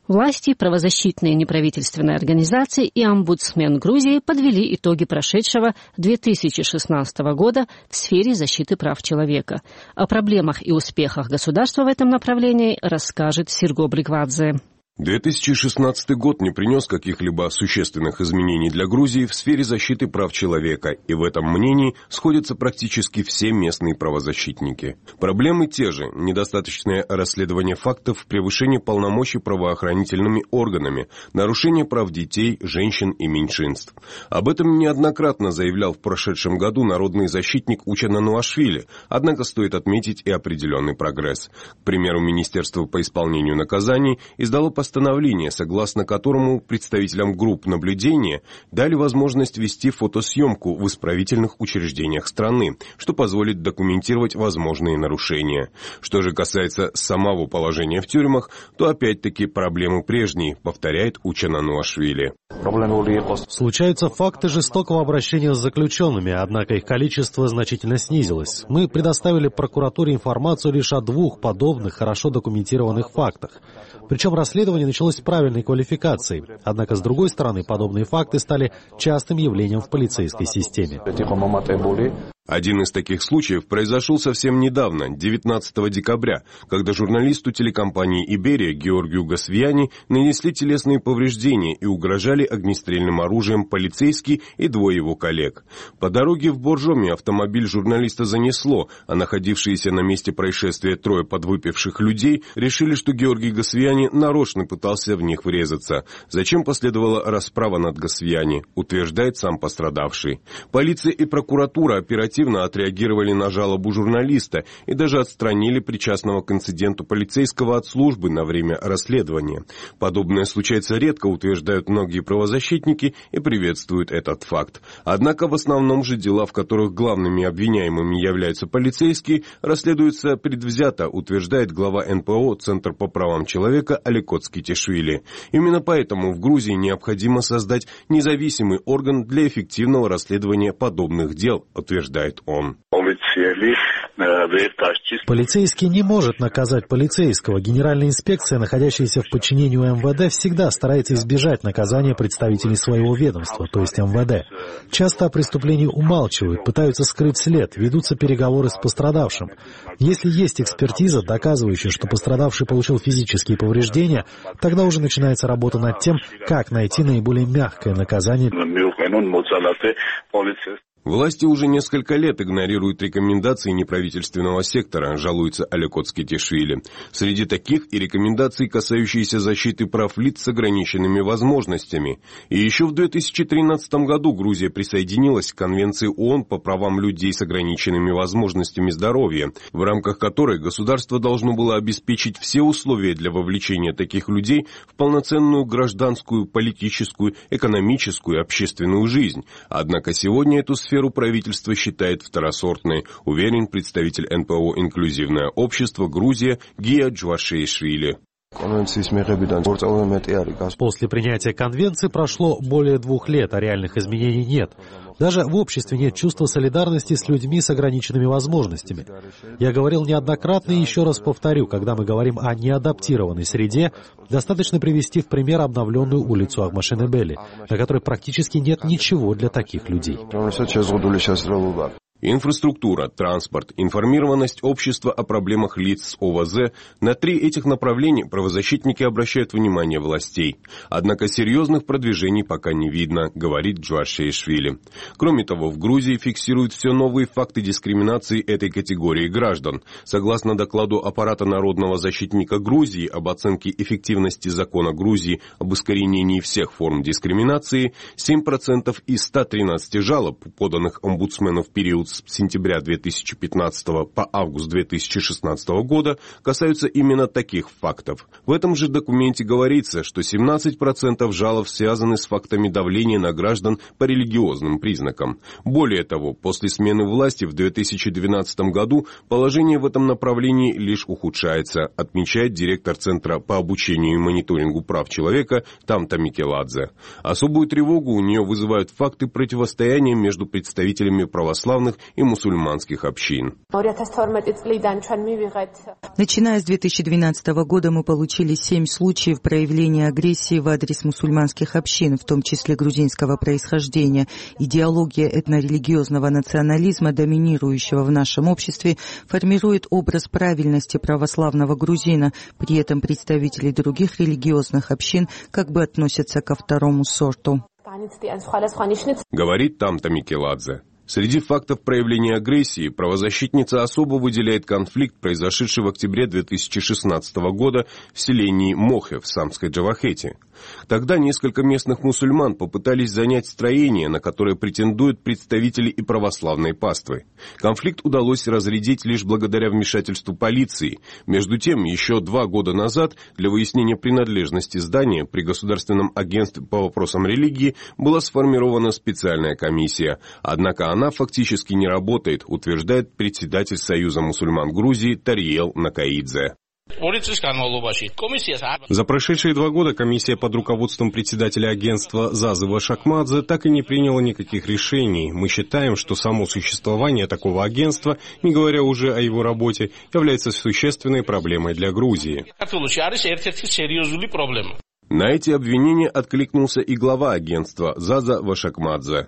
Власти, правозащитные неправительственные организации и омбудсмен Грузии подвели итоги прошедшего 2016 года в сфере защиты прав человека. О проблемах и успехах государства в этом направлении расскажет Сирго Бриквадзе. 2016 год не принес каких-либо существенных изменений для Грузии в сфере защиты прав человека, и в этом мнении сходятся практически все местные правозащитники. Проблемы те же – недостаточное расследование фактов превышения полномочий правоохранительными органами, нарушение прав детей, женщин и меньшинств. Об этом неоднократно заявлял в прошедшем году народный защитник Учана Нуашвили, однако стоит отметить и определенный прогресс. К примеру, Министерство по исполнению наказаний издало постановление, согласно которому представителям групп наблюдения дали возможность вести фотосъемку в исправительных учреждениях страны, что позволит документировать возможные нарушения. Что же касается самого положения в тюрьмах, то опять-таки проблемы прежние, повторяет Учана Нуашвили. Случаются факты жестокого обращения с заключенными, однако их количество значительно снизилось. Мы предоставили прокуратуре информацию лишь о 2 подобных хорошо документированных фактах. Причем расследование началось с правильной квалификацией. Однако, с другой стороны, подобные факты стали частым явлением в полицейской системе. Один из таких случаев произошел совсем недавно, 19 декабря, когда журналисту телекомпании «Иберия» Георгию Гасвияни нанесли телесные повреждения и угрожали огнестрельным оружием полицейский и 2 его коллег. По дороге в Боржоми автомобиль журналиста занесло, а находившиеся на месте происшествия 3 подвыпивших людей решили, что Георгий Гасвияни нарочно пытался в них врезаться. Зачем последовала расправа над Гасвияни, утверждает сам пострадавший. Полиция и прокуратура оперативно отреагировали на жалобу журналиста и даже отстранили причастного к инциденту полицейского от службы на время расследования. Подобное случается редко, утверждают многие правозащитники и приветствуют этот факт. Однако в основном же дела, в которых главными обвиняемыми являются полицейские, расследуются предвзято, утверждает глава НПО «Центр по правам человека» Аликот Скитишвили. Именно поэтому в Грузии необходимо создать независимый орган для эффективного расследования подобных дел, утверждает он. Полицейский не может наказать полицейского. Генеральная инспекция, находящаяся в подчинении у МВД, всегда старается избежать наказания представителей своего ведомства, то есть МВД. Часто о преступлении умалчивают, пытаются скрыть след, ведутся переговоры с пострадавшим. Если есть экспертиза, доказывающая, что пострадавший получил физические повреждения, тогда уже начинается работа над тем, как найти наиболее мягкое наказание. Власти уже несколько лет игнорируют рекомендации неправительственного сектора, жалуется Аликот Скитишвили. Среди таких и рекомендации, касающиеся защиты прав лиц с ограниченными возможностями. И еще в 2013 году Грузия присоединилась к Конвенции ООН по правам людей с ограниченными возможностями здоровья, в рамках которой государство должно было обеспечить все условия для вовлечения таких людей в полноценную гражданскую, политическую, экономическую и общественную жизнь. Однако сегодня эту сферу правительство считает второсортной, уверен представитель НПО «Инклюзивное общество» Грузия Гия Джуашеишвили. После принятия конвенции прошло более 2 лет, а реальных изменений нет. Даже в обществе нет чувства солидарности с людьми с ограниченными возможностями. Я говорил неоднократно и еще раз повторю, когда мы говорим о неадаптированной среде, достаточно привести в пример обновленную улицу Агмашенебели, на которой практически нет ничего для таких людей. Инфраструктура, транспорт, информированность общества о проблемах лиц с ОВЗ – на 3 этих направления правозащитники обращают внимание властей. Однако серьезных продвижений пока не видно, говорит Джуашеишвили. Кроме того, в Грузии фиксируют все новые факты дискриминации этой категории граждан. Согласно докладу аппарата Народного защитника Грузии об оценке эффективности закона Грузии об искоренении всех форм дискриминации, 7% из 113 жалоб, поданных омбудсмену в период с сентября 2015 по август 2016 года, касаются именно таких фактов. В этом же документе говорится, что 17% жалоб связаны с фактами давления на граждан по религиозным признакам. Более того, после смены власти в 2012 году положение в этом направлении лишь ухудшается, отмечает директор Центра по обучению и мониторингу прав человека Тамта Микеладзе. Особую тревогу у нее вызывают факты противостояния между представителями православных религиозных и мусульманских общин. Начиная с 2012 года мы получили 7 случаев проявления агрессии в адрес мусульманских общин, в том числе грузинского происхождения. Идеология этнорелигиозного национализма, доминирующего в нашем обществе, формирует образ правильности православного грузина. При этом представители других религиозных общин как бы относятся ко второму сорту. Говорит Тамта Микеладзе. Среди фактов проявления агрессии правозащитница особо выделяет конфликт, произошедший в октябре 2016 года в селении Мохе в Самской Джавахете. Тогда несколько местных мусульман попытались занять строение, на которое претендуют представители и православной паствы. Конфликт удалось разрядить лишь благодаря вмешательству полиции. Между тем, еще 2 года назад для выяснения принадлежности здания при Государственном агентстве по вопросам религии была сформирована специальная комиссия. Однако она фактически не работает, утверждает председатель Союза мусульман Грузии Тариел Накаидзе. За прошедшие 2 года комиссия под руководством председателя агентства Зазы Вашакмадзе так и не приняла никаких решений. Мы считаем, что само существование такого агентства, не говоря уже о его работе, является существенной проблемой для Грузии. На эти обвинения откликнулся и глава агентства Заза Вашакмадзе.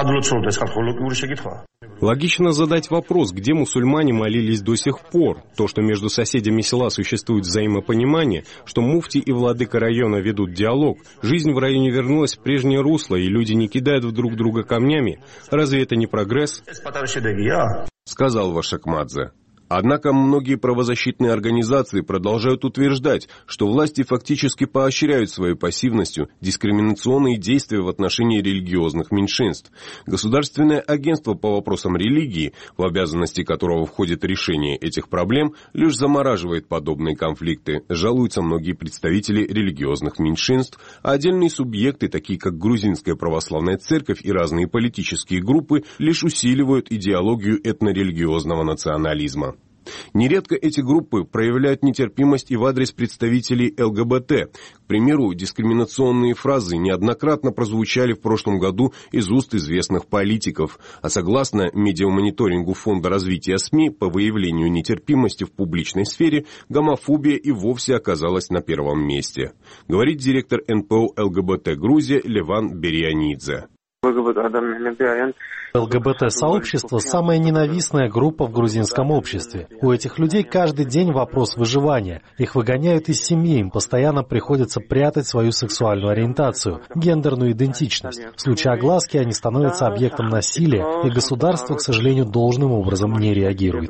Логично задать вопрос, где мусульмане молились до сих пор. То, что между соседями села существует взаимопонимание, что муфти и владыка района ведут диалог, жизнь в районе вернулась в прежнее русло, и люди не кидают друг друга камнями. Разве это не прогресс? Сказал Вашакмадзе. Однако многие правозащитные организации продолжают утверждать, что власти фактически поощряют своей пассивностью дискриминационные действия в отношении религиозных меньшинств. Государственное агентство по вопросам религии, в обязанности которого входит решение этих проблем, лишь замораживает подобные конфликты, жалуются многие представители религиозных меньшинств, а отдельные субъекты, такие как Грузинская православная церковь и разные политические группы, лишь усиливают идеологию этнорелигиозного национализма. Нередко эти группы проявляют нетерпимость и в адрес представителей ЛГБТ. К примеру, дискриминационные фразы неоднократно прозвучали в прошлом году из уст известных политиков. А согласно медиамониторингу Фонда развития СМИ по выявлению нетерпимости в публичной сфере, гомофобия и вовсе оказалась на первом месте. Говорит директор НПО ЛГБТ Грузия Леван Берианидзе. ЛГБТ-сообщество – самая ненавистная группа в грузинском обществе. У этих людей каждый день вопрос выживания. Их выгоняют из семьи, им постоянно приходится прятать свою сексуальную ориентацию, гендерную идентичность. В случае огласки они становятся объектом насилия, и государство, к сожалению, должным образом не реагирует.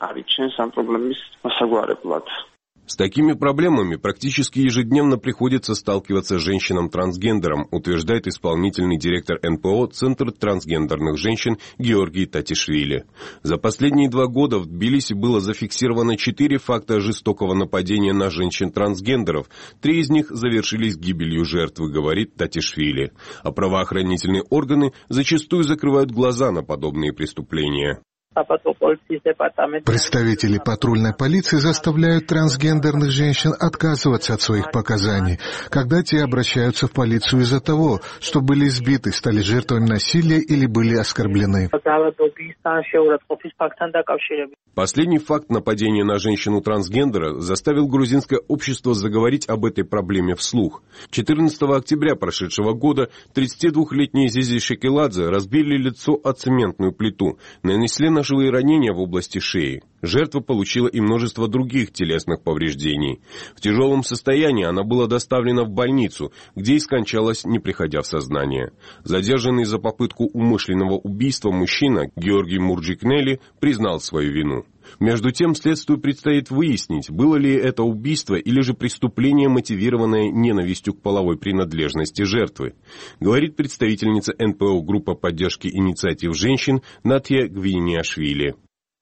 С такими проблемами практически ежедневно приходится сталкиваться женщинам-трансгендерам, утверждает исполнительный директор НПО «Центр трансгендерных женщин» Георгий Татишвили. За последние 2 года в Тбилиси было зафиксировано 4 факта жестокого нападения на женщин-трансгендеров. 3 из них завершились гибелью жертвы, говорит Татишвили. А правоохранительные органы зачастую закрывают глаза на подобные преступления. Представители патрульной полиции заставляют трансгендерных женщин отказываться от своих показаний, когда те обращаются в полицию из-за того, что были избиты, стали жертвами насилия или были оскорблены. Последний факт нападения на женщину-трансгендера заставил грузинское общество заговорить об этой проблеме вслух. 14 октября прошедшего года 32-летней Зизи Шекеладзе разбили лицо о цементную плиту, нанесли ножевые ранения в области шеи. Жертва получила и множество других телесных повреждений. В тяжелом состоянии она была доставлена в больницу, где и скончалась, не приходя в сознание. Задержанный за попытку умышленного убийства мужчина Георгий Мурджикнели признал свою вину. Между тем, следствию предстоит выяснить, было ли это убийство или же преступление, мотивированное ненавистью к половой принадлежности жертвы, говорит представительница НПО «Группа поддержки инициатив женщин» Натья Гвиниашвили.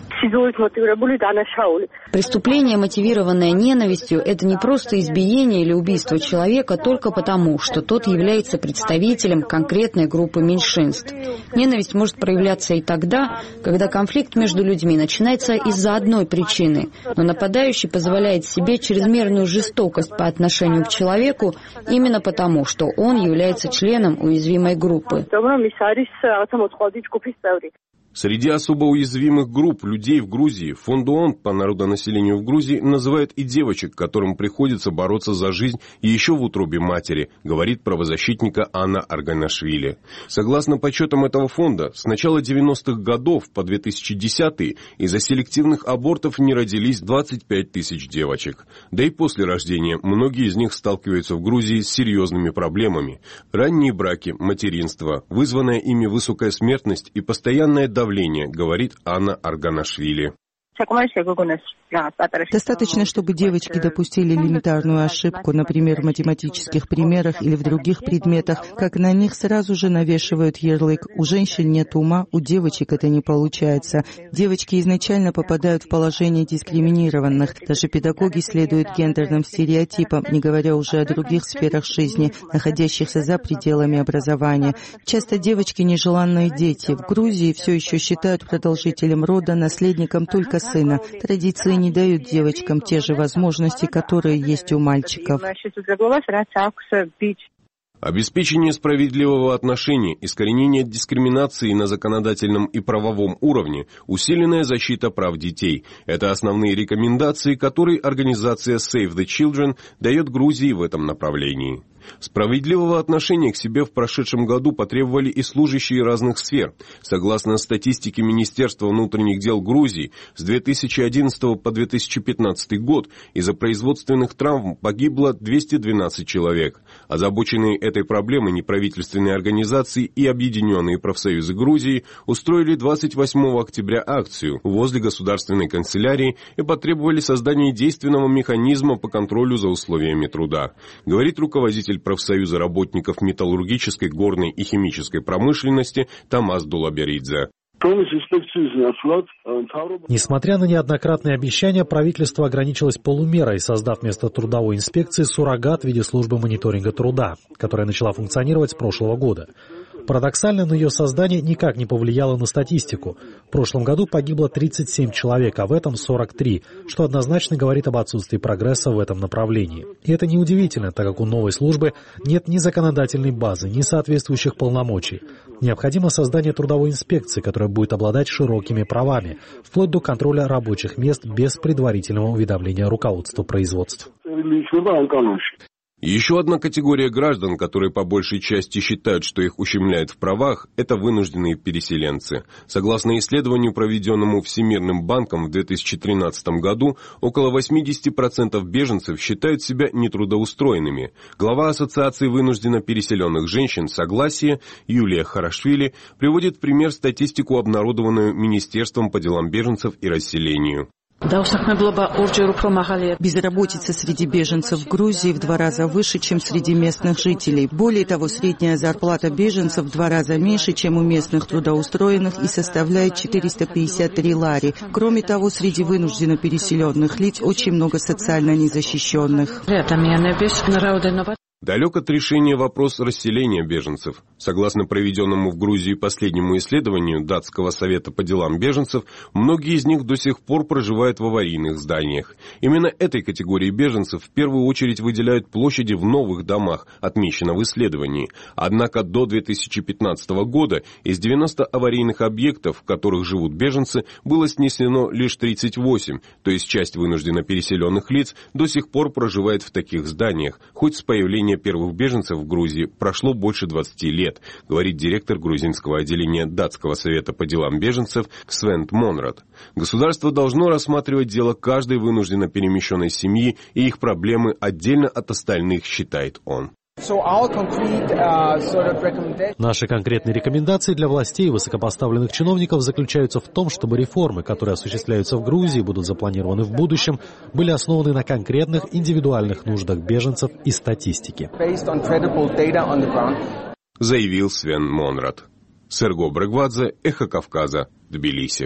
Преступление, мотивированное ненавистью, это не просто избиение или убийство человека только потому, что тот является представителем конкретной группы меньшинств. Ненависть может проявляться и тогда, когда конфликт между людьми начинается из-за одной причины, но нападающий позволяет себе чрезмерную жестокость по отношению к человеку именно потому, что он является членом уязвимой группы. Среди особо уязвимых групп людей в Грузии Фонд ООН по народонаселению в Грузии называют и девочек, которым приходится бороться за жизнь еще в утробе матери, говорит правозащитника Анна Арганашвили. Согласно подсчетам этого фонда, с начала 90-х годов по 2010-е из-за селективных абортов не родились 25 тысяч девочек. Да и после рождения многие из них сталкиваются в Грузии с серьезными проблемами. Ранние браки, материнство, вызванная ими высокая смертность и постоянное давление, говорит Анна Арганашвили. Достаточно, чтобы девочки допустили элементарную ошибку, например, в математических примерах или в других предметах, как на них сразу же навешивают ярлык. У женщин нет ума, у девочек это не получается. Девочки изначально попадают в положение дискриминированных. Даже педагоги следуют гендерным стереотипам, не говоря уже о других сферах жизни, находящихся за пределами образования. Часто девочки нежеланные дети. В Грузии все еще считают продолжителем рода наследником только сына. Традиции не дают девочкам те же возможности, которые есть у мальчиков. Обеспечение справедливого отношения, искоренение дискриминации на законодательном и правовом уровне, усиленная защита прав детей – это основные рекомендации, которые организация Save the Children дает Грузии в этом направлении. Справедливого отношения к себе в прошедшем году потребовали и служащие разных сфер. Согласно статистике Министерства внутренних дел Грузии, с 2011 по 2015 год из-за производственных травм погибло 212 человек. Озабоченные этой проблемой неправительственные организации и объединенные профсоюзы Грузии устроили 28 октября акцию возле государственной канцелярии и потребовали создания действенного механизма по контролю за условиями труда. Говорит руководитель профсоюза работников металлургической, горной и химической промышленности Тамас Дулаберидзе. Несмотря на неоднократные обещания, правительство ограничилось полумерой, создав вместо трудовой инспекции суррогат в виде службы мониторинга труда, которая начала функционировать с прошлого года. Парадоксально, но ее создание никак не повлияло на статистику. В прошлом году погибло 37 человек, а в этом 43, что однозначно говорит об отсутствии прогресса в этом направлении. И это неудивительно, так как у новой службы нет ни законодательной базы, ни соответствующих полномочий. Необходимо создание трудовой инспекции, которая будет обладать широкими правами, вплоть до контроля рабочих мест без предварительного уведомления руководства производств. Еще одна категория граждан, которые по большей части считают, что их ущемляют в правах, это вынужденные переселенцы. Согласно исследованию, проведенному Всемирным банком в 2013 году, около 80% беженцев считают себя нетрудоустроенными. Глава Ассоциации вынужденно переселенных женщин «Согласие» Юлия Харашвили приводит в пример статистику, обнародованную Министерством по делам беженцев и расселению. Безработица среди беженцев в Грузии в 2 раза выше, чем среди местных жителей. Более того, средняя зарплата беженцев в 2 раза меньше, чем у местных трудоустроенных, и составляет 453 лари. Кроме того, среди вынужденно переселенных лиц очень много социально незащищенных. Далек от решения вопрос расселения беженцев. Согласно проведенному в Грузии последнему исследованию Датского совета по делам беженцев, многие из них до сих пор проживают в аварийных зданиях. Именно этой категории беженцев в первую очередь выделяют площади в новых домах, отмечено в исследовании. Однако до 2015 года из 90 аварийных объектов, в которых живут беженцы, было снесено лишь 38, то есть часть вынужденно переселенных лиц до сих пор проживает в таких зданиях, хоть с появлением первых беженцев в Грузии прошло больше 20 лет, говорит директор грузинского отделения Датского совета по делам беженцев Свент Монрад. Государство должно рассматривать дело каждой вынужденно перемещенной семьи и их проблемы отдельно от остальных, считает он. Наши конкретные рекомендации для властей и высокопоставленных чиновников заключаются в том, чтобы реформы, которые осуществляются в Грузии и будут запланированы в будущем, были основаны на конкретных индивидуальных нуждах беженцев и статистике. Заявил Свен Монрад. Серго Брегвадзе, Эхо Кавказа, Тбилиси.